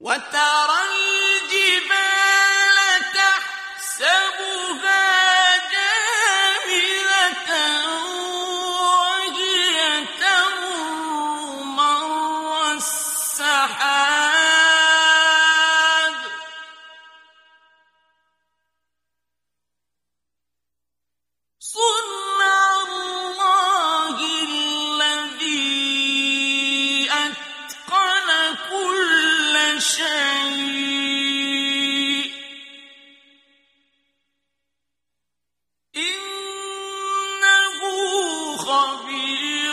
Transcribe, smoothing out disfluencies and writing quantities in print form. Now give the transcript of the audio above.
وترى الجبال تحسبها جامدة وهي تمر مر السحاب صنع الله الذي أتقن كل شيء إنه خبير